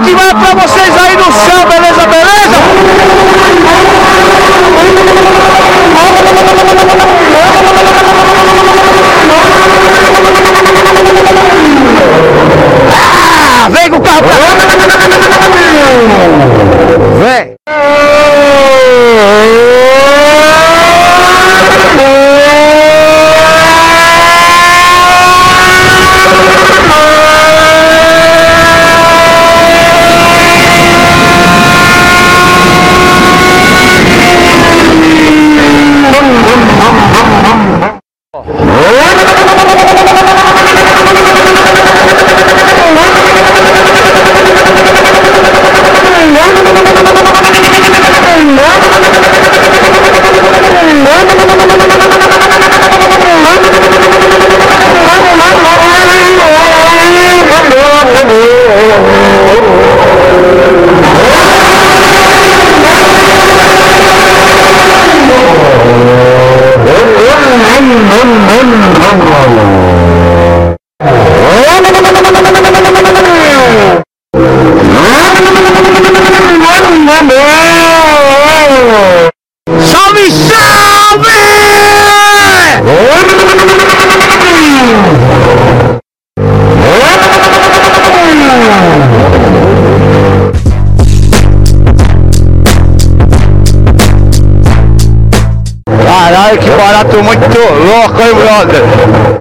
que vai pra vocês aí no céu, beleza, beleza? Ah, vem com o carro pra cá. Vem. Salve, salve! Caralho, que barato muito louco, hein, brother?